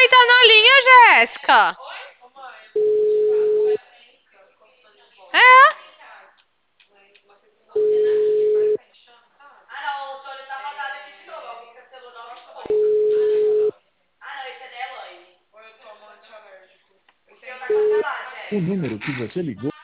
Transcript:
Oi, tá na linha, Jéssica? É? O número que você ligou